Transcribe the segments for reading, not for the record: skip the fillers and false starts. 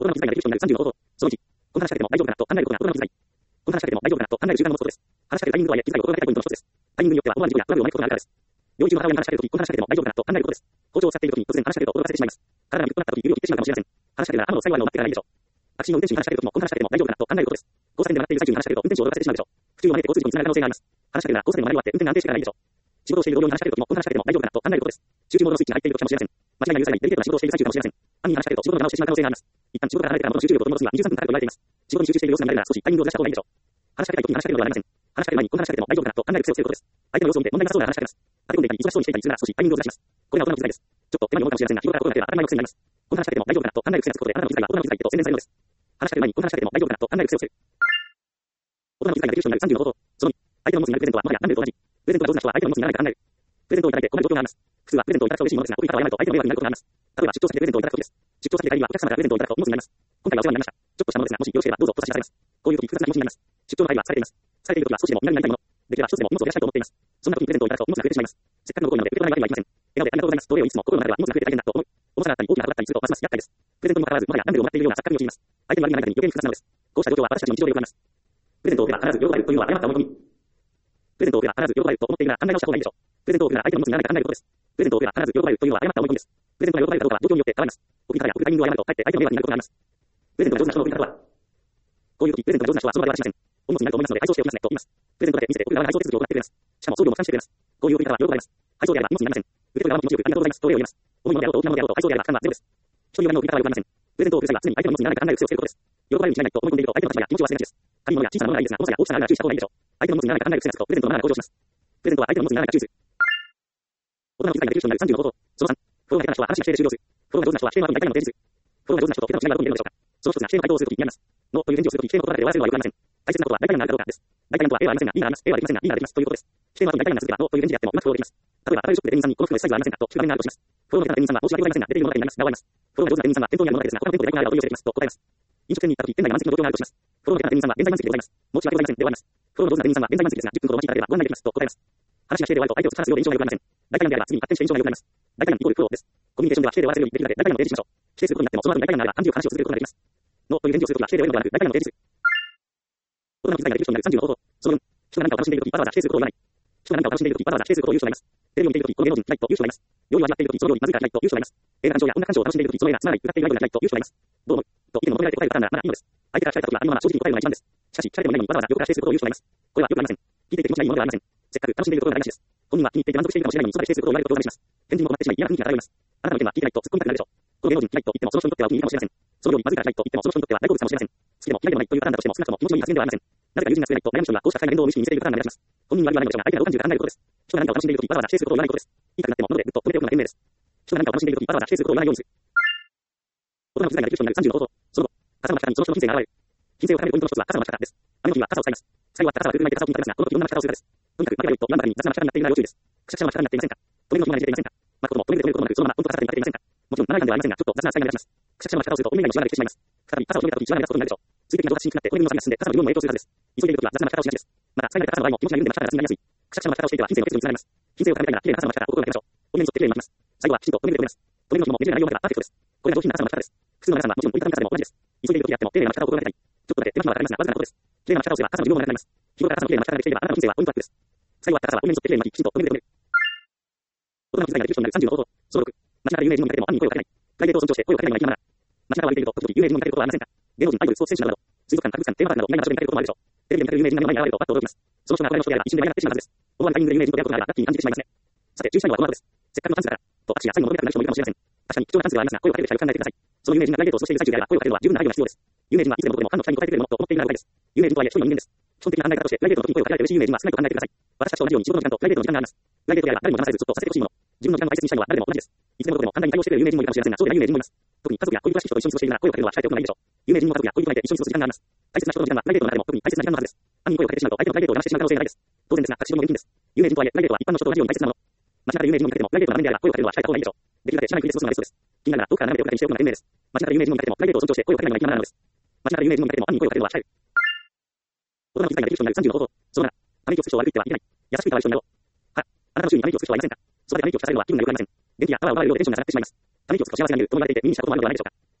大人の気遣いができる人になる30の方法。その1、この話しかけても大丈夫かなと考えることが大人の気遣い。この話しかけても大丈夫かなと考える習慣の持つことです。話しかけるタイミングとはいえ、気遣いを心がけたいポイントの一つです。タイミングによっては思わぬ事故やトラブルを招くことがあるからです。料理中の母親に話しかけるとき、この話しかけても大丈夫かなと考えることです。包丁を使っているときに突然話しかけると驚かせてしまいます。体がびっくりなったとき、指を切ってしまうかもしれません。話しかけたら雨の最後まで待ってからいいでしょう。タクシーの運転手に話しかけるときも、この話しかけても大丈夫かなと考えることです。交差点で待っている最中に話しかけると運転手を驚かせてしまうでしょう。不注意を招いて交通事故につながる可能性があります。話しかけるなら交差点の前に終わって運転が安定してからいいでしょう。仕事をしている同僚に話しかけるときも、この話しかけても大丈夫かなと考えることです。集中モードのスイッチが入っているときかもしれません。間違いなく許さないデリケートな仕事をしている最中かもしれません。犯人に話しかけると仕事の邪魔をしてしまう可能性があります。一旦仕事から離れてから元の集中力を取り戻すには23分かかると言われています。仕事に集中している様子が見られるなら少しタイミングをずらした方がいいでしょう。話しかけたいときに話しかけるのではありません。話しかける前にこの話しかけても大丈夫かなと考える癖をつけることです。相手の様子を見て問題なさそうなら話しかけます。立て込んでいたり忙しそうにしていたりするなら少しタイミングをずらします。これが大人の気遣いです。ちょっと手間に思うかもしれませんが、日頃から心がければ当たり前の癖になります。この話しかけても大丈夫かなと考える癖がつくことで、あなたの気遣いが大人の気遣いへと洗練されるのです。話しかける前にこの話しかけても大丈夫かなと考える癖をつける。大人の気遣いができる人になる30の方法。その2、相手の持つになるプレゼントはもはや何でと同じ。プレゼントが上手な人は相手の持つにならないから考える。プレゼントをいただいて困る状況があります。普通はプレゼントをいただくと嬉しいものですが、特に方はやらないと相手の迷惑になることがあります。例えば出張先でプレゼントをいただくときです。出張先で帰りはお客様からプレゼントをいただくと荷物になります。今回はお世話になりました。ちょっとしたものですが、もしよろしければどうぞと差し出されます。こういう時複雑な気持ちになります。出張の帰りは疲れています。疲れている時は少しでも皆になりたいもの。できれば一つでも荷物を減らしたいと思っています。そんな時にプレゼントをいただくと荷物が増えてしまいます。せっかくのご縁なので受け取らないわけにはいきません。笑顔でありがとうございますとお礼を言いつつも心の中では荷物が増えて大変だと思う。重さがあったり大きな箱だったりするとますます厄介です。プレゼントにもかかわらずもはや何でももらっているような錯覚に陥ります。相手に悪いがないのに余計に複雑なのです。こうした状況は私たちの日常でよくあります。プレゼントを受けたら必ず喜ばれるというのは誤った思い込み。プレゼントを受けたら必ず喜ばれると思っているなら考え直した方がいいでしょう。プレゼントを受けたら相手の持つにならないか考えることです。プレゼントを受けたら必ず喜ばれるというのは誤った思い込みです。プレゼントが喜ばれるかどうかは状況によって変わります。送り方や送るタイミングを誤るとかえって相手の迷惑になることがあります。プレゼントが上手な人の送り方は、こういう時プレゼントが上手な人はその場ではしません。お荷物になると思いますので配送しておきますねと言います。プレゼントだけ見せて送る側が配送手続きを行ってくれます。しかも送料も負担してくれます。こういう送り方は喜ばれます。配送であれば荷物になりません。受け取る側も気持ちよくありがとうございますとお礼を言います。重いものであろうと大きなものであろうと配送であれば負担はゼロです。人による送り方はよくありません。プレゼントを送る際は常に相手の荷物にならないか考える癖をつけることです。喜ばれるに違いないと思い込んでいると相手の立場や気持ちを忘れがちです。紙物や小さなものがいいですが、重さや大きさがあるなら注意した方がいいでしょう。相手の荷物にならないか考える癖がつくとプレゼントのマナーが向上します。プレゼントは相手の荷物にならないか注意する。大人の気遣いができる人になる30の方法。その3、フォローが下手な人は話が否定で終了する。フォローが上手な人は否定の後に大体の提示する。フォローが上手な人と下手な人の違いはどこに出るのでしょうか。その一つが否定の回答をするときにあります。ノーという返事をするとき、否定の言葉で終わらせるのはよくありません。大切なことは大体なんだかどうかです。大体なんとは A はありませんが、B があります。A はできませんが、B ができますということです。否定の後に大体なん続けば、ノーという返事であってもうまくフォローできます。例えば、アパレルショップで店員さんにこの服の S サイズはありませんかと聞く場面があるとします。フォローの下手な店員さんは申し訳ございませんが、出ているものだけになります。が終わります。フォローが上手な店員さんは店頭にあるものだけですが、他の店舗で大根があるというようにしていますと答えます。飲食店に行ったとき、店内が満席の状況があるとします。フォローの下手な店員さんは現在満席でございます。申し訳ございませんで終わります。フォローの上手な店員さんは現在満席ですが、10分ほどお待ちいただければご案内できますと答えます。話が否定で終わると相手を突き放すようで印象が良くありません。大体なんであれば次に発展して印象が良くなります。大体なんイコールフォローです。コミュニケーションでは否定で終わらせるようにできるだけ大体なんを提示しましょう。否定することになってもその後に大体なんであれば暗示を話を続けることができます。ノーという返事をするときは否定で終えるのではなく大体なんを提示する。大人の気遣いができる人になる30の方法。その4、人が何かを楽しんでいるときわざわざ否定することを言わない。人が何かを楽しんでいるときわざわざ否定することを言う人がいます。テレビを見ているときこの芸能人嫌いという人がいます。料理を味わっているときその料理まずいから嫌いという人がいます。映画鑑賞や音楽鑑賞を楽しんでいるときその映画つまらない歌っているアイドルが嫌いという人がいます。どう思うと意見を求められて答えるパターンならまだいいのです。相手から聞かれたときはありのまま正直に答えるのが一番です。しかし、聞かれてもいないのにわざわざ横から否定することを言う人がいます。これはよくありません。聞いていて気持ちがいいものではありません。せっかく楽しんでいるところが台無しです。本人は気に入っていて満足しているかもしれないのにそばで否定することを言われることを我慢します。返事も困ってしまい嫌な雰囲気が漂います。あなたの意見は聞いてないと突っ込みたくなるでしょう。この芸能人嫌いと言ってもその人にとってはお気に入りかもしれません。その料理まずいから嫌いと言ってもその人にとっては大好物かもしれません。好きでも嫌いでもないというパターンだとしても少なくとも気持ちのいい発言ではありません。なぜか友人が少ないと悩む人にはこうした不快な言動を無意識に見せているパターンが目立ちます。本人は言わないのでしょうが相手がどう感じるか考えることです。人が何かを楽しんでいるときわざわざ否定することを言わないことです。言いたくなっても喉でぐっと止めておくのが賢明です。人が何かを楽しんでいるときわざわざ否定することを言わないようにする。大人の気遣いができる人になる30の方法。その後、傘の中にその人の人生が現れる。人生を高めるポイントの一つは傘の巻き方です。雨の日は傘を使います。最後は傘は空気に巻いて傘を組み立てますが、この時いろんな巻き方をするからです。とにかく巻けばよいと言わんばかりに雑な巻き方になっているなら要注意です。くしゃくしゃな巻き方になっていませんか。止めるのに暇が出ていませんか。巻くことも止めて止めることもなくそのまま本当傘立てに立てていませんか。もちろん7段ではありませんが、ちょっと雑な扱いが目立ちます。くしゃくしゃな巻き方をするとお目目がのしわができてしまいます。再び傘を広げた時にしわが目立つことになるでしょう。水滴が蒸発しにくくなってお目目の先が進んで傘の量にも影響するからです。急いでいる時は雑な巻き方をしがちです。また、使い慣れた傘の場合も気持ちが緩んで巻き方が進みやすい。くしゃくしゃな巻き方をしていては人生の結露につながります。人生を高めたいなら綺麗な傘の巻き方を心がけましょう。お目に沿って綺麗に巻きます。最後はきちんと止めるで止めます。止めるのにもねじれないようながパーフェクトです。これが上品な傘の巻き方です。普通の皆さんはもちろん折りたたみ傘でも同じです。急いでいる時であっても丁寧な巻き方を心がけたい。ちょっとだけ手間暇はかかりますがわずかなことです。綺麗な巻き方をすれば傘の寿命も長くなります。日頃から傘の綺麗な巻き方ができていればあなたの人生はポイントアップです。最後は傘はお目に沿って綺麗に巻き、きちんと止めるで止める。大人の気遣いができる人になる30の方法。その6、街中で有名人を見かけても犯人に声をかけない。プライベートを尊重して声をかけないのがいけないマナー。街中を歩いていると時々有名人を見かけることはありませんか。芸能人、アイドル、スポーツ選手など、水族館、博物館、テーマパークなど意外な場所で見かけることもあるでしょう。テレビで見かける有名人が目の前に現れるとパッと驚きます。その人が憧れの人であれば一瞬で話題になってしまうはずです。思わぬタイミングで有名人と出会うことがあればラッキーに感じてしまいますね。さて、注意したいのはこの後です。せっかくのチャンスだから、と私や最後の戻りたくなる人もいるかもしれません。確かに貴重なチャンスではありますが、声をかける機会を考えてください。その有名人がプライベートをしている最中であれば声をかけるのは十分な配慮が必要です。有名人はいつでもどこでもファンの期待に応えてくれるものと思っているならばいいです。有名人とはいえ一人の人間です。基本的な考え方としてプライベートの時に声をかけられて嬉しい有名人は少ないと考えてください。私たちと同じように仕事の時間とプライベートの時間があります。プライベートであれば誰も邪魔されずずっとさせてほしいもの。自分の時間を大切にしたいのは誰でも同じです。いつでもどこでも簡単に対応してくれる有名人もいるかもしれませんが、そうでない有名人もいます。特に家族や恋人らしい人と一緒に過ごしているなら声をかけるのは控えておくのがいいでしょう。有名人も家族や恋人がいて一緒に過ごす時間があります。大切な人の時間はプライベートの中でも特に大切な時間のはずです。犯人に声をかけてしまうと相手のプライベートを邪魔してしまう可能性がないです。当然ですが、隠し事も厳禁です。有名人とはいえプライベートは一般の人と同じように大切なもの。街中で有名人を見かけてもプライベートな場面であれば声をかけるのは控えた方がいいでしょう。できるだけ知らないふりで過ごすのがベストです。気になるなら遠くから眺めておくだけにしておくのが賢明です。街中で有名人を見かけてもプライベートを尊重して声をかけないのが一番なのです。街中で有名人を見かけても犯人に声をかけるのは控える。大人の気遣いができる人になる30の方法。その7、ため息をつく人を悪く言ってはいけない。優しくいたわる人になろう。は、あなたの周囲にため息をつく人はいませんか。そばでため息を聞かされるのは気分が良くありません。元気やパワーを奪われるようでテンションが上がってしまいます。ため息をつくと幸せが見えるとも言われていて耳にしたこともあるのではないでしょうか。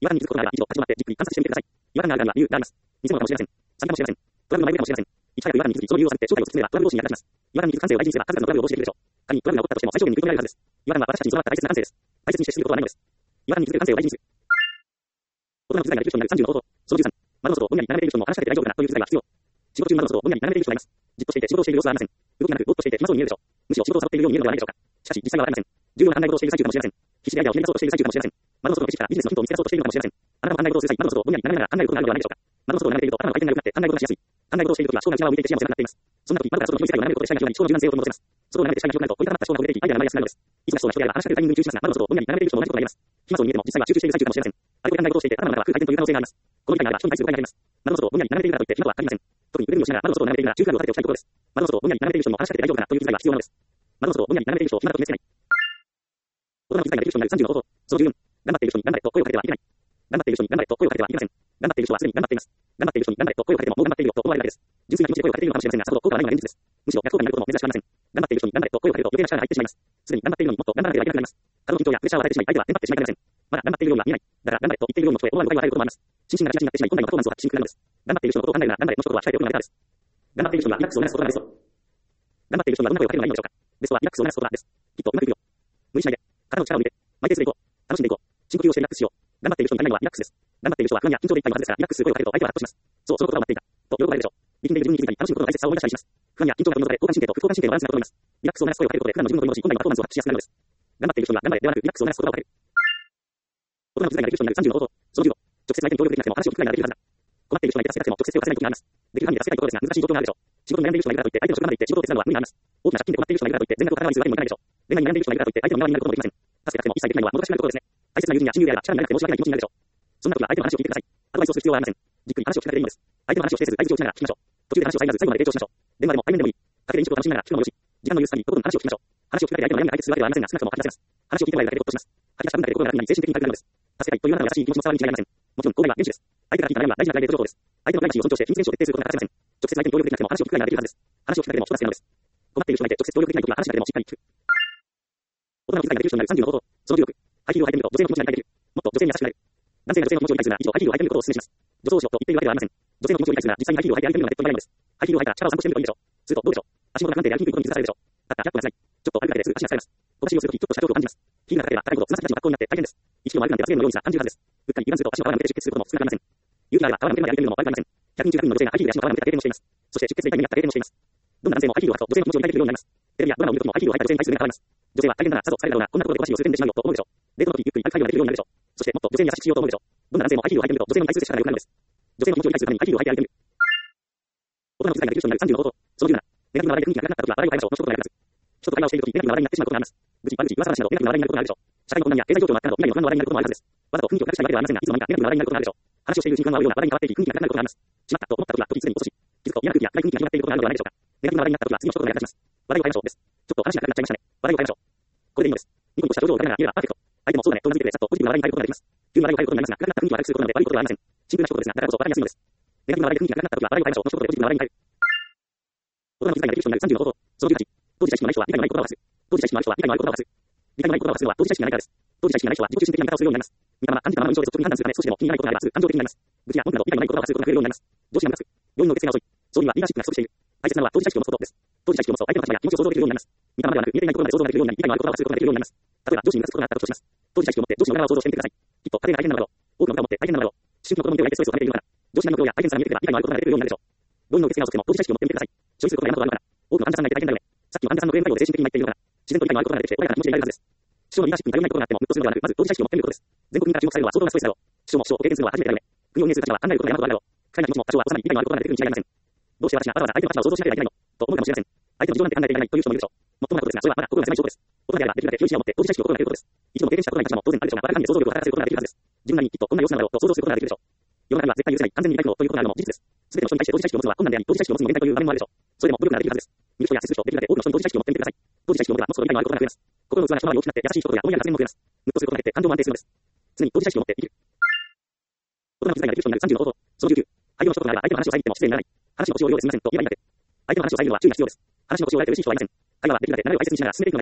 違和感に気づくことがあれば、以上、立ち止まってじっくり観察してみてください。違和感があるが理由があります。偽物かもしれません。詐欺かもしれません。トラブルの前触れかもしれません。いち早く違和感に気づき、その理由を探って正体を突き止めればトラブル防止に役立ちます。違和感に気づく感性を大事にすれば数々のトラブルを防止できるでしょう。仮にトラブルが起こったとしても最小限に食い止められるはずです。違和感は私たちに備わった大切な感性です。大切にして知ることはないのです。違和感に気づく感性を大事にする。大人の機材ができる人になる30の方法。その13。窓の外をぼんやり斜めている人にも話しかけて大丈夫かなという機材が必要。仕事中窓の外をぼんやり斜めている人がいます。じっとしていて仕事をしている様子はありません。動きがなくぼーっとしていて暇そうに見えるでしょう。むしろ仕事をサボっているように見えるのではないでしょうか。しかし実際はありません。重要な判断事をしている最中かもしれません。必死でアイデアをひねり出そうとしている最中かもしれません。窓の外の景色からビジネスのヒントを見つけ出そうとしているのかもしれません。あなたも判断事をする際、窓の外をぼんやり斜めながら考えることがあるのではないでしょうか。窓の外を眺めていると頭の回転が良くなって考え事がしやすい。考え事をしているときは生涯内側を向いて視野も狭くなっています。そんな時、窓から外の広い世界を眺めることで視野が広がり、人の柔軟性を取り戻せます。外を眺めて視野が広くなると、折りたたまった思考が出てき、アイデアが生まれやすくなるのです。いつもそうな人であれば話しかけるタイミングに注意しますが、窓の外をぼんやり斜めている人も同じことが言えます。暇そうに見えても実際は集中している最中かもしれません。あれこれ考え事をしていて頭の中が空回転という可能性があります。この機会があれば人に対する誤解があります。窓の外をぼんやり斜めているからといって暇とは限りません。特に腕組みをしながら窓の外を眺めているなら中距離を立てておきたいところです。窓の外をぼんやり斜めている人にも話しかけて大丈夫かなという機会が必要なのです。窓の外をぼんやり斜めている人を暇だと決めつけない。大人の機会ができる人になる30の方法。その14。頑張っている人に頑張れと声をかけてはいけない。頑張っている人に頑張れと声をかけてはいけません。頑張っている人はすでに頑張っています。頑張っている人に頑張れと声をかけてももう頑張っているよと思われるだけです。純粋な気持ちで声をかけているのかもしれませんが、さほど効果はないのが現実です。むしろ逆効果になることも珍しくありません。頑張っている人に頑張れと声をかけると余計な力が入ってしまいます。すでに頑張っているのにもっと頑張らなければいけなくなります。過度の緊張やプレッシャーを与えてしまい相手はテンパってしまいかねません。まだ頑張っているようには見えない。だから頑張れと言っているようにも聞こえ思わぬ誤解を与えることもあります。心身がチラチになってしまい本来のパフォーマンスを発揮しにくくなるのです。頑張っている人のことを考えるなら頑張れの一言は控えておくのがベターです。頑張っている人にはリラックスを促すことがベスト。頑張っている人にはどんな声をかけるのがいいのでしょうか。ベストはリラックスを促すことです。きっとうまくいくよ。無理しないで。肩の力を抜いて、マイペースでいこう。楽しんでいこう。深呼吸をしてリラックスしよう。頑張っている人に足りないのはリラックスです。頑張っている人は不安や緊張でいっぱいのはずですから、リラックスする声をかけると相手はハッとします。そう、そのことを待っていた。と喜ばれるでしょう。力んでいる自分に気づいたり、楽しむことの大切さを思い出したりします。不安や緊張が取り除かれ、交感神経と副交感神経のバランスが整います。リラックスを促す声をかけることで普段の自分の取り戻し、本来のパフォーマンスを発揮しやすくなるのです。頑張っている人には頑張れではなく、リラックスを促す言葉をかける。大人の機材ができる人になる30の方法。その15。直接相手に協力できなくても話を聞くくらいならできるはずだ。困っている人がいて助けたくても直接手を貸せない時があります。できる限り助けたいところですが難しい状況があるでしょう。仕事に悩んでいる人がいるからといって相手の職場まで行って仕事を手伝うのは無理があります。大きな借金で困っている人がいるからといって全額を払うにするわけにもいかないでしょう。恋愛に悩んでいる人がいるからといって相手の身代わりになることもできません。助けたくても一切できないのはもどかしくなるところですね。大切な友人や親友であれば力になれなくて申し訳ない気持ちになるでしょう。そんな時は相手の話を聞いてください。アドバイスをする必要はありません。じっくり話を聞かせていいのです。相手の話をしてせず相槌を打ちながら聞きましょう。途中で話を遮らず最後まで提供しましょう。電話でも対面でもいい。かけて飲食を楽しみながら聞くのもよし。時間の許す限りとことん話を聞きましょう。話を聞くだけで相手の悩みが解決するわけではありませんが少なくとも話し出せます。話を聞いてもらえるだけでほっとします。吐き出した分だけで心が楽になり精神的に軽くなるのです。助けたいというあなたの優しい気持ちも伝わるに違いありません。もちろん、これは練習です。相手が聞いた悩みは大事なプライベート情報です。相手のプライバシーを尊重して、秘密練習を徹底することが欠かせません。直接相手に協力できなくても話を聞くくらいならできるはずです。話を聞くだけでも人助けなのです。困っている人がいて直接協力できないときは話だけでもしっかり聞く。大人の機会ができる人になる30の方法。その16。ハイヒールを履いてみると女性の気持ちになりたいできる。もっと女性に優しくなる。男性が女性の気持ちを理解するなら以上ハイヒールを履いてみることをお勧めします。女装をしろと言っているわけではありません。女性の気持ちを理解するなら実際にハイヒールを履いて歩いてみるのが手っ取り早いのです。ハイヒールを履いたら力を散歩してみるといいでしょう。するとどうでしょう。足元が不安定で歩きにくいことに気づかされるでしょう。たった100歩が辛い。ちょっと歩くだけですぐ足が疲れます。小走りをするときちょっとした恐怖を感じます。ヒールが高ければ高いほどつま先立ちが格好になって大変です。1キロも歩くなんて罰ゲームのようにさ感じるはずです。うっかり油断すると足の皮が抜けて出血することも少なくありません。勇気があれば皮が抜けるまで歩いてみるのも悪くありません。100人中100人の女性がハイヒールで足の皮が抜けた経験をしています。そして出血で痛みになった経験もしています。どんな男性もハイヒールを履くと女性の気持ちを抱いているようになります。テレビやドラマを見るときもハイヒールを履いた女性に対する目が変わります。女性は大変だな、さぞ疲れるだろうな、こんなことで小走りをするんでしまうよと思うでしょう。デートの時ゆっくり歩くハイヒールができるようになるでしょう。そしてもっと女性に優しくしようと思うでしょう。どんな男性もハイヒールを履いてみると女性に対する力が良くなるのです。女性の気持ちを理解するためにハイヒールを履いて歩いてみる。大人の機会ができる人になる30の方法。その17。ネガティブな話題で雰囲気が暗くなった時は笑いを変えましょう。の一言が役立つ。人と会話をしている時ネガティブな話題になってしまうことがあります。愚痴、悪口、噂話などネガティブな話題になることがあるでしょう。社会の困難や経済状況の悪化など未来の不安の話題になることもあるはずです。わざと雰囲気を暗くしたいわけではありませんが、いつの間にかネガティブな話題になることがあるでしょう。話をしているうちに不安が合うような話題に変わっていき、雰囲気が暗くなることがあります。しまったと思った時は時すでに遅し。気づくと嫌な空気や暗い雰囲気が広がっていることがあるのではないでしょうか。ネガティブな話題になった時は次の一言が役立ちます。話題を変えましょうです。ちょっと話が暗くなっちゃいましたね。話題を変えましょう。これでいいのです。ニコニコした表情を浮かべながら言えばパーフェクト。相手もそうだねとうなずいてくれさっとポジティブな話題に変えることができます。急に話題を変えることになりますが、暗くなった雰囲気を悪くすることなので悪いことではありません。シンプルな一言ですが、だからこそ笑いやすいのです。ネガティブな話題で雰囲気が暗くなった時は笑いを変えましょう。の一言でポジティブな話題に変える。大人の機会ができる人になる30の方法。その15。当事者意識のない人は理解のない言葉を発す。当事者意識のある人は理解のある言葉を発す。理解のない言葉を発すのは当事者意識がないからです。当事者意識がない人は自己中心的な見方をするようになります。見たまま、感じたままの印象で率直に判断するため少しでも気にならないことがあればすぐ感情的になります。愚痴や文句など理解のない言葉を発することが増えるようになります。上司がムカつく。要因の決定が遅い。そうにはリーダーシップが不足している。大切なのは当事者意識を持つことです。当事者意識を持つと相手の立場や気持ちを想像できるようになります。見たままではなく見えていないところまで想像ができるようになり、理解のある言葉を発することができるようになります。例えば上司にムカつくことがあったとします。当事者意識を持って上司の裏側を想像してみてください。きっと家庭が大変なのだろう。多くの方を持って大変なのだろう。思春期の子供の手を焼いてストレスをかけているのかな。上司の目標や相手の差が見えてくれば理解のあることができるようになるでしょう。要因の決定が遅くても当事者意識を持ってみてください。処理することが嫌なことはあるのかな。多くの患者さんがいて大変だよね。さっきの患者さんのクレーム対応で精神的に参っているのかな。自然と理解のあることが出てきて穏やかな気持ちになるはずです。師匠のリーダーシップに頼りないことがあってもムッとするのではなく、まず当事者意識を持ってみることです。全国民から注目されるのは相当なストレスだろう。師匠も師匠を経験するのは初めてだよね。国を運営する立場は考えることが嫌なことがあるだろう。不快な気持ちも多少は収まり理解のあることが出てくるに違いありません。どうして私がわざわざ相手の立場を想像しなければいけないのと思うかもしれません。相手の事情なんて考えていられないという人もいるでしょう。もっともなことですが、それはまだ心が狭い証拠です。大人であればできるだけ広い視野を持って当事者意識を心がけることです。一度も経験したことない立場も当然あるでしょうが、我々に想像力を働かせることができるはずです。自分なりにきっとこんな様子なのだろうと想像することができるでしょう。世の中には絶対許せない、完全に理解不能ということがあるのも事実です。すべての人に対して当事者意識を持つのは困難であり、当事者意識を持つのも限界という場面もあるでしょう。それでも努力ならできるはずです。見る人や接する人、できるだけ多くの人に当事者意識を持ってみてください。当事者意識を持てば、もっと理解のあることが増えます。心の器が一回り大きくなって優しい人や思いやりが全部増えます。ムッとすることが減って感情も安定するのです。常に当事者意識を持って生きる。大人の機会ができる人になる30の方法。その19。相手の一言があれば相手の話を遮っても失礼にならない。話の腰を折るようですみませんと言えばいいだけ。相手の話を遮るのは注意が必要です。話の腰を折られて嬉しい人はいません。会話はできるだけなるを大切にしながら進めていくのが良いでしょう。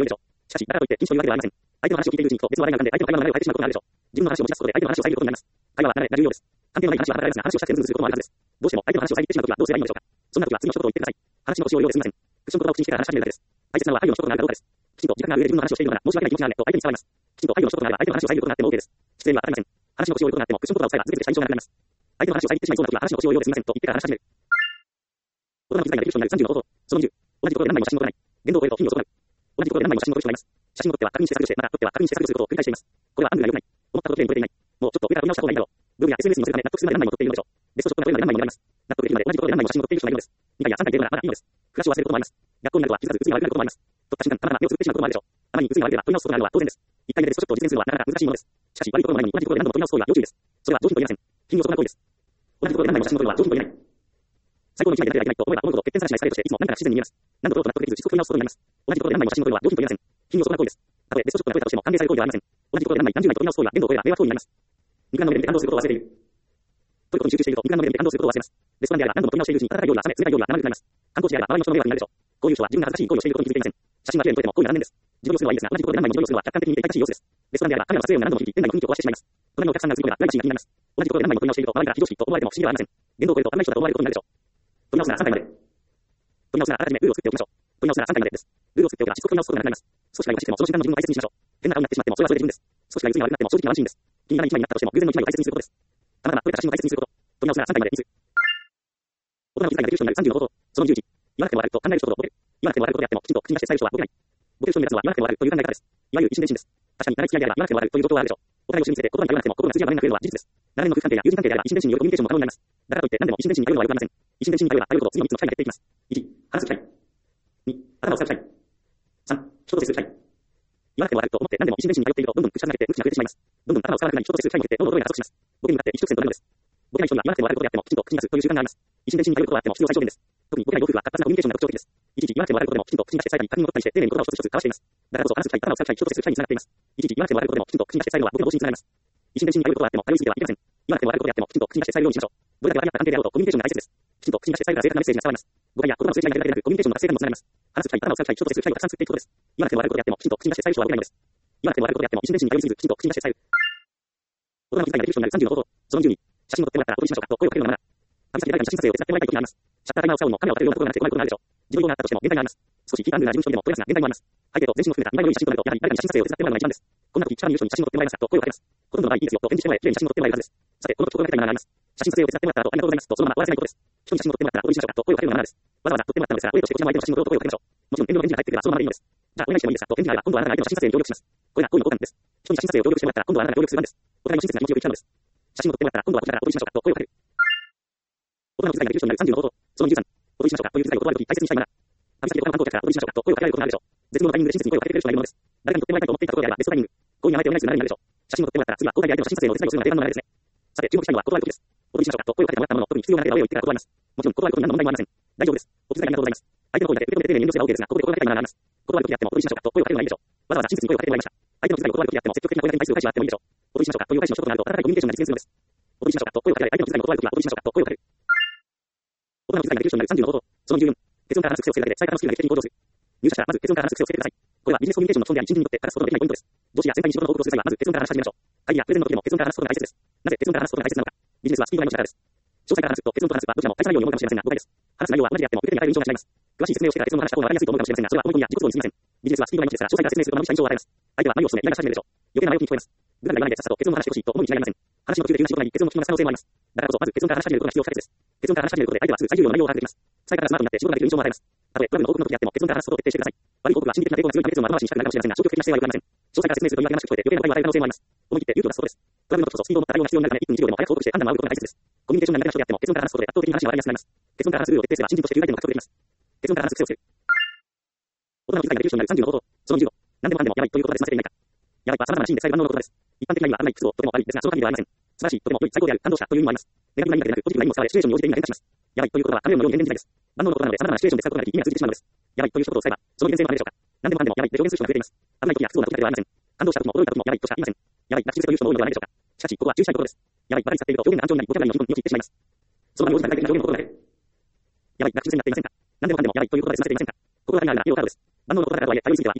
しかし、だからといって禁止というわけではありません。相手の話を聞いているうちにと別の話題が浮かんで相手の会話の流れを変えてしまうことがあるでしょう。自分の話を持ち出すことで相手の話を遮ることになります。会話は流れが重要です。関係のない話は離れますが話をしたってズルズルすることもあるはずです。どうしても相手の話を遮ってしまうときはどうすればいいのでしょうか。そんなときは次の一言を言ってください。話の腰を用意ですみません。クッション言葉を口にしてから話し始めるだけです。大切なのは配慮の一言があるかどうかです。きちんと時間がある上で自分の話をしているのなら申し訳ない気持ちがあるねと相手に伝わります。きちんと配慮の一言があれば相手の話を遮ることがあっても OK です。失礼には当たりません。話の腰を言うことがあってもクッション言葉を使えば続けてした印象がなくなります。相手の話を遮ってしまいそうなときは話の腰を用意ですみませんと言ってから話し始める。大人の気遣いができる人になる30の方法。その20。同じところで何枚も写真を撮らない。言動を終えると頻度を遅くなる。同じところで何枚も写真を撮る人がいます。写真を撮っては確認して削除して、また撮っては確認して削除することを繰り返しています。これはアングルが良くない。思ったことでに撮れていない。もうちょっと上から見直した方がいいだろう。ブログや SNS に載せるため納得するまで何枚も撮っているのでしょう。ベストショットが撮れるまで何枚も撮れます。納得できるまで同じところで何枚も写真を撮っている人がいるのです。2回や3回出るならまだいいのです。フラッシュを忘れることもあります。逆光になるとは気づかず次が悪くなることもあります。撮った瞬間、たまたま目をつぶってしまうこともあるでしょう。あまりに次が悪ければ撮り直すことがあるのは当然です。1回目でベストショットを実践するのはなかなか難しいものです。しかし悪いところの前に同じところで何度も撮り直す行為は要注意です。それは上品と言えません。品を損なう行為です。同じところで何枚も写真を撮るのは上品と言えない。最高の一枚でなければいけないと思えば思うほど欠点さらしないスタイルとしていつも何か不自然に見えます。何度撮ろうと納得できず実測取り直すことになります。同じところで何枚も写真を撮るのは上品と言えません。品を損なう行為です。たとえベストショットが撮れたとしても歓迎される行為ではありません。同じところで何枚何十枚と撮り直す行為は限度を超えれば迷惑行為になります。肉眼の目で見て感動することを忘れている。撮ることに集中していると肉眼の目で見て感動することを忘れます。レストランであれば何度も撮り直しているうちに温かい料理は冷め、冷たい料理は生ぬるくなります。観光地であれば周りの人の迷惑になるでしょう。こういう人は自分が恥ずかしい行為をしていることに気づいていません。写真は綺麗に撮れても行為が残念です。自撮りをするのはいいですが、同じところで何枚も自撮りをするのは客観的に見て痛々しい様子です。レストランであればカメラの撮影を何度も切り、店内の雰囲気を壊してしまいます。隣のお客さんが映ることがプライバシーが気になります。同じところで何枚も撮り直していると周りから非常識と思われても不思議ではありません。言動を超えると危ない人だと思われることになるでしょう。撮り直すなら3回まで。撮り直すならあらかじめルールを作っておきましょう。撮り直すなら3回までです。ルールを作っておけば実測取り直すことがなくなります。少しが良くしてもその時間の自分を大切にしましょう。変な顔になってしまってもそれはそれで自分です。少しが良いが悪くなっても正直な安心です。気にならない一枚になったとしても偶然の一枚を大切にすることです。たまたま撮れた写真を大切にすること。撮り直すなら3回まで水。大人の気遣いができる人になる30の方法。その11。言わなくてもわかると考える人ほどボケる。言わなくてもわかることであってもきちんと口に出して伝える人はボケない。ボケる人に目立つのは言わなくてもわかるという考え方です。いわゆる一心伝心です。確かに長い付き合いであれば言わなくてもわかるという状況はあるでしょう。お互いを信じて言葉に頼らなくても心が通じ合わないが増えるのは事実です。長年の夫婦関係や友人関係であれば一心伝心によるコミュニケーションも可能になります。だからといって何でも一心伝心に頼るのはよくありません。一心伝心に頼れば頼るほど次の3つの機会が減っていきます。1、話す機会。2、頭を使う機会。3、人と接する機会。言わなくてもわかると思って何でも一心伝心に頼っているとどんどん口が離れて無口が増えてしまいます。どんどん頭を使わなくなり人と接する機会に減ってどんどん驚いが加速します。ボケに向かって一直線となるのです。ボケない人には言わなくてもわかることであってもきちんと口に出すという習慣があります。一心伝心に頼ることがあっても必要最小限です。特にボケないご夫婦は活発なコミュニケーションが特徴的です。いちいち言わなくてもわかることでもきちんと口に出して最後に確認を取ったりして丁寧に言葉を一つ一つ交わしています。だからこそ話す機会、頭を使う機会、人と接する機会につながっています。いちいち言わなくてもわかることでもきちんと口に出して最後はボケの防止につながります。一心伝心に頼ることがあっても頼りすぎてはいけません。言わなくてもわかることであってもきちんと口に出して最後にしましょう。どれだけ悪い関係であろうとコミュニケーションが大切です。きちんと口に出して最後が正確なメッセージが伝わります。誤解や言葉の正解がだけでなくコミュニケーションの達成感にもつながります。話す機会、頭を使う機会、人と接する機会をたくさん作っていくことです。言わなくてもわかることであってもきちんと口に出して最後はボケないのです。言わなくてもわかることであっても一心伝心に頼りすぎずきちんと口に出して最後。大人の気遣いができる人になる30の方法。その12。写真を撮ってもらったらお撮りしましょうかと声をかけるのがマナー。旅先で誰かに写真撮影を手伝ってもらいたい時があります。シャッタータイマーを使うのもカメラを当てるようなところがなくて困ることがあるでしょう。自分用があったとしても限界があります。少し非アングルな自分一人でも撮れますが限界もあります。背景と全身を含めた見栄えの良い写真となるとやはり誰かに写真撮影を手伝ってもらうのが一番です。こんな時近場にいる人に写真を撮ってもらえますかと声をかけます。ほとんどの場合いいですよと返事してもらえ綺麗に写真を撮ってもらえるはずです。さてこの時心がけたいマナーがあります。写真撮影を手伝ってもらった後ありがとうございますとそのまま終わらせないことです。人に写真を撮ってもらったらお撮りしましょうかと声をかけるのがマナーです。わざわざ撮ってもらったのですが親としてこちらの相手の写真を撮ろうと声をかけましょう。もちろん遠慮の返事が返ってくればそのままでいいのです。じゃあお願いしてもいいですかと返事があれば今度はあなたが相手の写真撮影に協力します。これが恋の交換です。人に写真撮影を協力してもらったら今度はあなたが協力する番です。お互いの親切な気持ちを言ったのです。写真を撮ってもらったら今度はこちらからお撮りしましょうかと声をかける。大人の気遣いができる人になる30の方法。その13。お撮りしましょうかという気遣いを断るとき大切にしたいマナー。旅先で他の観光客からお撮りしましょうかと声をかけられることがあるでしょう。絶妙なタイミングで親切に声をかけてくれる人がいるのです。誰かに撮ってもらいたいと思っていたところであればベストタイミング。行為に甘えてお願いするならになるでしょう。写真を撮ってもらったら次は交代で相手の写真撮影の手伝いをするのが定番の流れですね。さて注目したいのは断るときです。お撮りしましょうかと声をかけてもらったものの特に必要なければお礼を言ってから断ります。もちろん断ることに何の問題もありません。大丈夫です。お気遣いありがとうございます。相手の声だけ受け止めて丁寧に遠慮すれば OK ですが、ここで心がけたいマナーがあります。断るときであってもお撮りしましょうかと声をかけるのがいいでしょう。わざわざ親切に声をかけてもらいました。相手の気遣いを断るときであっても積極的な声掛けに対する返しはあってもいいでしょう。お撮りしましょうかという返しの一言があると温かいコミュニケーションが実現するのです。お撮りしましょうかと声をかけられ相手の気遣いを断るときはお撮りしましょうかと声をかける。大人の気遣いができる人になる30の方法。その14。結論から話す癖をつけるだけで最短のスキルが劇的に向上する。入社者はまず結論から話す癖をつけてください。これはビジネスコミュニケーションの基本であり、新人にとって欠かすことのできないポイントです。上司や先輩に仕事の報告をする際はまず結論から話し始めましょう。会議やプレゼンの時でも結論から話すことが大切です。なぜ結論から話すことが大切なのか。ビジネスはスピードが命だからです。詳細から話すと結論と話すはどちらも大切なように思うかもしれませんが誤解です。話す内容は同じであっても受け手に与える印象が違います。詳しい説明をしてから結論の話した方が分かりやすいと思うかもしれませんが、それは思い込みや自己都合に過ぎません。ビジネスはスピードが命ですから詳細から説明するとまぶした印象を与えます。相手は何を進め何がし始めるでしょう。余計な前置きに聞こえます。具体が言わないでさっさと結論の話してほしいと思うに違いありません。話の途中で休止となり結論の聞き逃す可能性もあります。だからこそまず結論から話し始めることが必要不可欠です。結論から話し始めることで相手はすぐ最重要の内容を把握できます。伝え方がスマートになって仕事ができる印象も与えます。たとえトラブルの報告の時であっても結論から話すことを徹底してください。悪い報告は心理的な抵抗が強いため結論は後回しにしたくなるかもしれませんが消極的な姿勢は良くありません。詳細から説明すると言い訳なしく聞こえて余計な誤解を与える可能性もあります。思い切って勇気を出すことです。トラブルの時こそスピードを持った対応が必要になるため1分1秒でも早く報告して判断を仰ぐことが大切です。コミュニケーションが苦手な人であっても結論から話すことで圧倒的に話が割りやすくなります。結論から話すルールを徹底すれば新人として有害点も獲得できます。結論から話す癖をつける。大人の気遣いができる人になる30の方法。その15。何でもかんでもやばいということで済ませていないか。やばいは様々なシーンで使える万能のことです。一般的な意味は危ない、苦痛とても悪いですが、その限りではありません。素晴らしい、とても良い、最高である、感動したという意味もあります。ネガティブな意味だけでなく、ポジティブな意味も使われ、シチュエーションに応じて意味が変化します。やばいということは、カメラのように変幻自在です。万能のことなので、様々なシチュエーションで使うことができ、意味が通じてしまうのです。やばいという一言を使えば、その利便性もあるでしょうか。何でもかんでもやばいで表現する人が増えています。危ない時や不都合な時だけではありません。感動した時も驚いた時もやばいとしか言いません。やばい、泣き口という人も多いのではないでしょうか。しかし、ここは注意したいことです。やばい、バカに使っていると表現が安定になり、ボキャブラリーの気分に陥ってしまいます。その場に応じた具体的な表現のことだけで。やばい、泣き口になっていませんか。何でもかんでもやばいということで済ませていませんか。ここが何なら、要カードです。万能のことだからとはいえ、対応についてはいけません。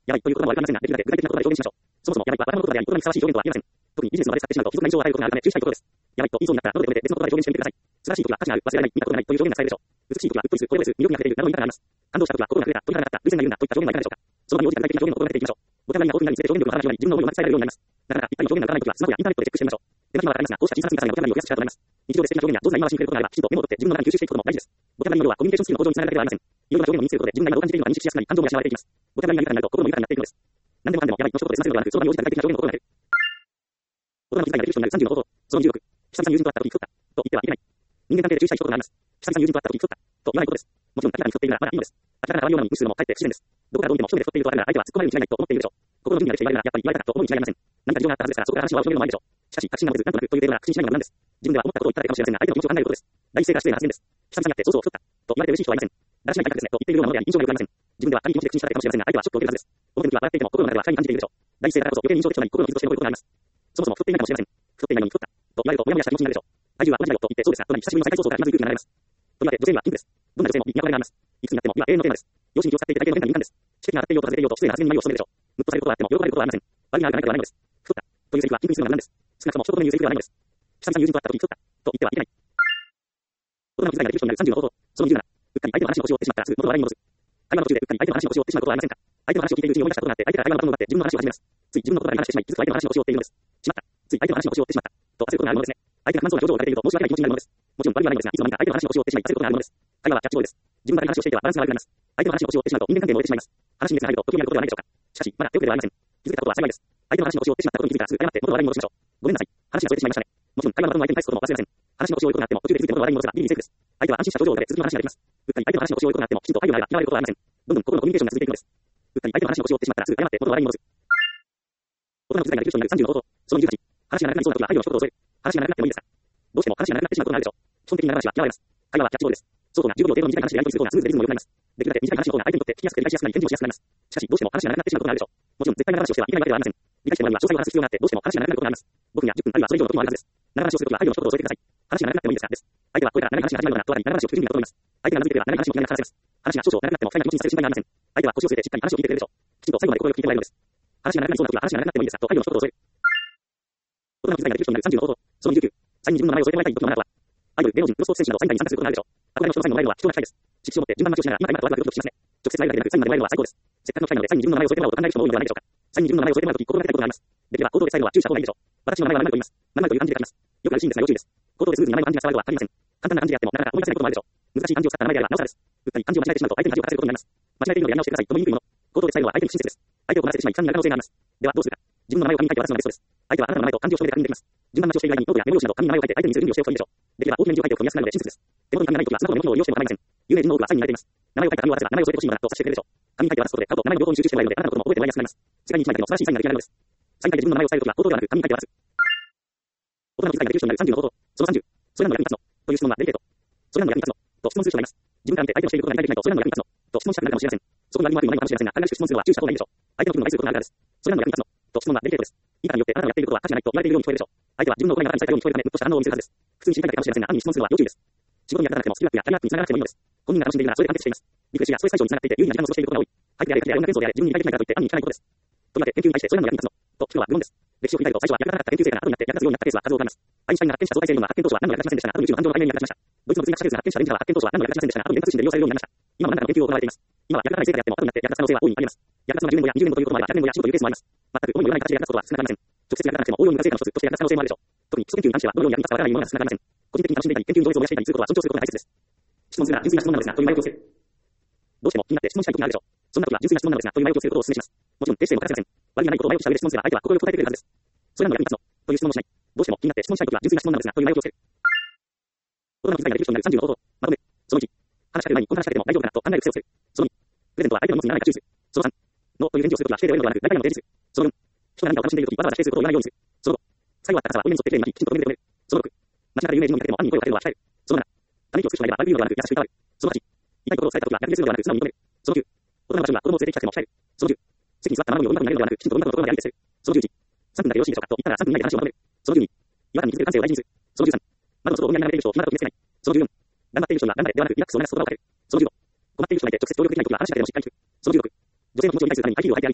やばいということもありませんが、できるだけ具体的な言葉で表現しましょう。そもそも、やばいは頭の言葉であり、言葉にふさわしい表現とは言えません。特にビジネスの場で使ってしまうと、気づかない印象を与えることがあるため、注意したいことです。やばいと言いそうになったら、喉で止めて別の言葉で表現してみてください。素晴らしい時は価値がある、忘れられない、見たことがないという表現が使えるでしょう。美しい時はうっとりする、声をです、魅力に溢れているなどの言い方があります。感動した時は心が震えた、鳥肌が立った、偶然がいるんだといった表現はいかがでしょうか。その場に応じた具体的な表現を心がけていきましょう。ボタンラインが大きなにつれて表現力が上がらないように自分の思いをうまく伝えられるようになります。なかなか一般に表現がわからない時はスマホやインターネットでチェックしてみましょう。手間暇はかかりますが、こうした小さな積み重ねがボタンラインを増やす力となります。日常で素敵な表現や上手な言い回しに触れることがあれば、きちんとメモを取って自分の中に吸収していくことも大事です。ボタンラインの量はコミュニケーションスキルの向上につながるだけではありません。いろいろな表現を身につけることで自分が今どう感じているのか認識しやすくなり、感情も養われていきます。ボタンラインが豊かになると心も豊かになっていくのです。何でもかんでもやばいの一言で済ませるのではなく、その場に応じた具体的な表現を心がける。大人の気遣いができる人になる30の方法。その26。久々に友人と会った時に太った。と言ってはいけない。人間関係で注意したいことがあります。久々に友人と会った時に太った。と言わないことです。もちろん明らかに太っているならまだいいのです。明らかな可愛いようなのに無視するのもかえって不自然です。どこからどう見ても一目で太っていると分かるなら相手は突っ込まれるに違いないと思っているでしょう。心の準備ができていないならやっぱり言われたと思うに違いありません。何か事情があったはずですから、そこから話を割るのもありでしょう。しかし、確信が持てず、なんとなくという程度なら確信しないのが無難です。自分では思ったことを言っただけかもしれませんが、相手の気持ちを考えることです。第一声から失礼な発言です。久々に会ってそうそう太った。と言われて嬉しい人はいません。だらしない感覚ですね。と言っているようなものであり、印象が良くありません。自分では単に気持ちで口にしただけかもしれませんが、相手はショックを受けるはずです。表向きは笑っていても心の中では不快に感じているでしょう。第一声だからこそ余計に印象的となり、心の傷として残ることがあります。そもそも太っていないかもしれません。太っていないのに太った。と言われるとモヤモヤした気持ちになるでしょう。体重は同じだよと言ってそうですが、となり久しぶりの再会早々からまず勇気が流れます。と言われ、女性にはピンクです。どんな女性も美に憧れがあります。いつになっても今永遠のテーマです。容姿に気を使っていただけるのが敏感です。知識が上がっていようと外れていようと失礼な発言に眉を染めるでしょう。ムッとされることはあっても喜ばれることはありません。悪いながらないことはないのです。太った。というセリフはピンクにするのが何です。少なくとも一言目に言うセリフではないのです。久々に友人と会った時に太った。と言ってはいけない。大人の気遣いができる人になる30の方法。その27。うっかり相手の話の腰を折ってしまったらすぐ元の笑いに戻す。会話の途中でうっかり相手の話の腰を折ってしまうことはありませんか。相手の話を聞いているうちに思い出したことがあって、相手から会話のボタンを奪って自分の話を始めます。つい自分の言葉で話してしまい、気づく相手の話の腰を折っているのです。しまった。つい相手の話の腰を折ってしまった。と焦ることがあるのですね。相手が不満そうな表情を浮かべていると申し訳ない気持ちになるのです。もちろん悪いはないのですが、いつの間にか相手の話の腰を折ってしまい、焦ることがあるのです。会話はキャッチボールです。自分が話をしていてはバランスが悪くなります。相手の話の腰を折ってしまうと人間関係も折れてしまいます。話に熱が入ると時になることではないでしょうか。しかし、まだ手遅れではありません。気づけたことは幸いです。相手の話の腰を折ってしまったことに気づいたらすぐ謝って元の話題に戻しましょう。ごめんなさい。話がそれてしまいましたね。もちろん会話の後の相手に返すことも忘れません。話の腰を折ることがあっても途中で気づいて元の話題に戻せばギリギリセーフです。相手は安心した表情で続きの話ができます。うっかり相手の話の腰を折ることがあってもきちんと配慮があれば嫌われることはありません。どんどん心のコミュニケーションが続いていくのです。うっかり相手の話の腰を折ってしまったらすぐ謝って元の話題に戻す。大人の気遣いができる人になる30の方法。その28。話が長くなりそうな時は配慮の一言を添える。話が長くなってもいいですか。どうしても話が長くなってしまうことがあるでしょう。基本的な話は嫌われます。会話はキャッチボールです。相当な15秒程度の短い話でやり取りする方がスムーズでリズムも良くなります。できるだけ短い話の方が相手にとって聞きやすくて理解しやすくなり返事をしやすくなります。しかしどうしても話が長くなってしまうことがあるでしょう。もちろん絶対な話をしてはいけないわけではありません。理解してもらうには詳細を話す必要があってどうしても話が長くなることがあります。5分や10分あるいはそれ以上のこともあるはずです。長話をするときは配慮の一言を添えてください。話が長くなってもいいですかです。相手はこれから長い話が始まるようなとわかり長話を聞く準備が整います。相手が続いていれば長い話も気が話せます。話が少々長くなっても不快な気持ちにされる心配がありません。相手は腰を据えてしっかり話を聞いてくれるでしょう。きちんと最後まで心よく聞いてもらえるのです。話が長くなりそうなときは話が長くなってもいいですかと配慮の一言を添える。大人の気遣いができる人になる30の方法。その29。最近自分の名前を添えてもらいたい時のマナーとは。アイドル、芸能人、プロスポーツ選手などサイン会に参加することがあるでしょう。憧れの人のサインをもらえるのは貴重な機会です。知識を持って順番待ちをしながら今から今とワクワクドキドキしますね。直接会うだけでなくサインまでもらえるのは最高です。せっかくの機会なのでサインに自分の名前を添えてもらおうと考える人も多いのではないでしょうか。サインに自分の名前を添えてもらうとき心がけたいことがあります。できれば口頭で伝えるのは注意した方がいいでしょう。私の名前は何々と言います。何々という漢字で書きます。よくあるシーンですが要注意です。口頭でスムーズに名前の漢字が伝わるとは限りません。簡単な漢字であってもなかなか思い出せないこともあるでしょう。難しい漢字を使った名前であればなおさらです。うっかり漢字を間違えてしまうと相手に恥をかかせることになります。間違えているのでやり直してくださいとも言いにくいもの。口頭で伝えるのは相手に不親切です。相手を困らせてしまい負担になる可能性があります。ではどうするか。自分の名前を紙に書いて渡すのがベストです。相手はあなたの名前と漢字を書いて確認できます。順番待ちをしている間にノートやメモ用紙など紙に名前を書いて相手に見せる準備をしておくといいでしょう。できれば大きめに字を書いておくと見やすくなるので親切です。手元に紙がないときはスマホのメモ機能を利用しても構いません。有名人の多くはサインに慣れています。名前を書いた紙を渡せば名前を添えてほしいのだと察してくれるでしょう。紙に書いて渡すことで顔と名前の両方に集中してもらえるのであなたのことも覚えてもらいやすくなります。世界に一枚だけの素晴らしいサインが出来上がるのです。サイン会で自分の名前を伝えるときは口頭ではなく紙に書いて渡す。大人の気遣いができる人になる30の方法。その30。それらの役に立つのという質問はデリケート。それらの役に立つのと質問する人がいます。自分から見て相手のしていることが理解できないとそれらの役に立つのと質問したくなるかもしれません。そこに悪いも悪いもあるかもしれませんが、軽々しく質問するのは注意した方がいいでしょう。相手の気分を害することがあるからです。それらの役に立つのと質問はデリケートです。いかによってあなたのやっていることは価値がないと言われているように聞こえるでしょう。相手は自分の行いがあなたに伝えたように聞こえるため、むっとした反応を見せるはずです。普通に知りたいだけかもしれませんが、暗に質問するのは要注意です。仕事に役立たなくてもスキルアップやキャリアアップにつながなくてもいいのです。本人が楽しんでいるならそれで完結しています。リフレッシュやストレス解消につながっていて有意義な時間を過ごしていることが多い。相手であれ、家庭であれ、女転送であれ、自分に理解できないからといって暗に聞かないことです。とりわけ研究に対してそれらの役に立つのと聞くのは無論です。歴史を振り返ると最初は役立たなかった研究成果が後になって役立つようになったケースは数多くあります。アインシュタインが発見した相対性理論は発見当初は何も役立ちませんでしたが、後に宇宙の誕生の解明に役立ちました。ドイツの物理学者が発見した電磁波は発見当初は何も役立ちませんでしたが、後に電通信で利用されるようになりました。今も何らかの研究を行われています。今は役立たない成果であっても後になって役立つ可能性は大いにあります。役立つのが10年後や20年後ということもあれば100年後や死後というケースもあります。全く思いもよらない形で役立つことは少なくありません。直接役立たなくても応用に成果の一つとして役立つ可能性もあるでしょう。特に基礎研究に関してはどのように役に立つかわからないものが少なくありません。個人的に楽しんでいたり研究に情熱を燃やしていたりすることは尊重することが大切です。質問するなら純粋な質問なのですがという前置きをつける。どうしても気になって質問したい時があるでしょう。そんな時は純粋な質問なのですがという前置きをすることをお勧めします。もちろん訂正も欠かせません。悪いがないことを前置きした上で質問すれば相手は心よく答えてくれるはずです。それらの役に立つのという質問をしない。どうしても気になって質問したい時は純粋な質問なのですがという前置きをつける。大人の気遣いができる人になる30の方法。まとめ。その1。話しかける前にこんな話しかけても大丈夫かなと考える癖をつける。その2。プレゼントは相手の持つにならないか注意する。その3。ノーという返事をするときは否定で終えるのではなく、大体の提示する。その4。人が何かを楽しんでいるときわざわざ否定することを言わないようにする。その5。最後は高さは本音に沿ってきれいに巻き、きちんと止める。その6。街中で有名人に見かけても暗に声をかけるのは控える。その7。ため息をつく人がいれば悪く言うのではなく優しく伝わる。その8。痛いことを伝えたときは逆切れするのではなく素直に認める。その9。大人の場所には子供を連れてきたくても控える。その10。席に座ったままに音楽になるのではなく、きちんと音楽のところまで相手する。その11。3分だけよろしいでしょうかと言ったら3分以内で話をまとめる。その12。違和感に気づく感性を大事にする。その13。窓の外を思いやりながらいる人を暇だと決めつけない。その14。頑張っている人には頑張れではなくリラックスを促す言葉をかける。その15。困っている人がいて直接協力できないときは話しかけてもしっかり聞く。その16。女性の気持ちを理解するためにはっきりを吐いてあげてみる。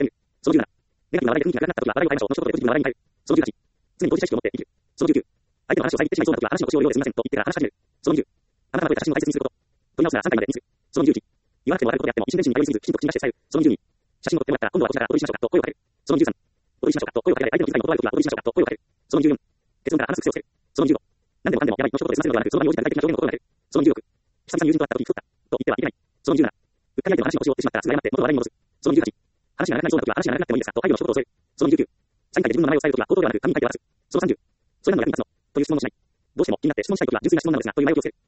その17、ネガティブな笑いで雰囲気が暗くなったときは笑いを変えましょう。の一言でポジティブな笑いに変える。その18、常に当事者意識を持って生きる。その19、相手の話を遮ってしまいそうなときは話の腰を折るようですみませんと言ってから話し始める。その20、あなたが覚えた写真を大切にすること。問い直すなら3回までにする。その21、言わなくてもわかることであっても一瞬練習に頼りすぎず、きちんと口に出して伝える。その22、写真を撮ってもらったら今度はこちらからお撮りしましょうかと声をかける。その23、お撮りしましょうかと声をかけられ相手の気遣いも断るときはお撮りしましょうかと声をかける。その24、結論から話す癖をつける。その25、何でもかんでもやばいの一言で済ませるのではなく、その場に応じた具体的な表現の心がける。その26、久々に友人と会ったときに太ったと言ってはいけない。その27、うっかり相手の話の腰を折ってしまったらすぐ謝って元の笑いに戻す。その28、話が長くなりそうなときは話が長くなってもいいですかと配慮の一言を添える。その29、サイン書いて自分の名前を伝えるときは口頭ではなく紙に書いて渡す。その30、それ何の役に立つのという質問をしない。どうしても気になって質問したいときは純粋な質問なのですがという前置きをつける。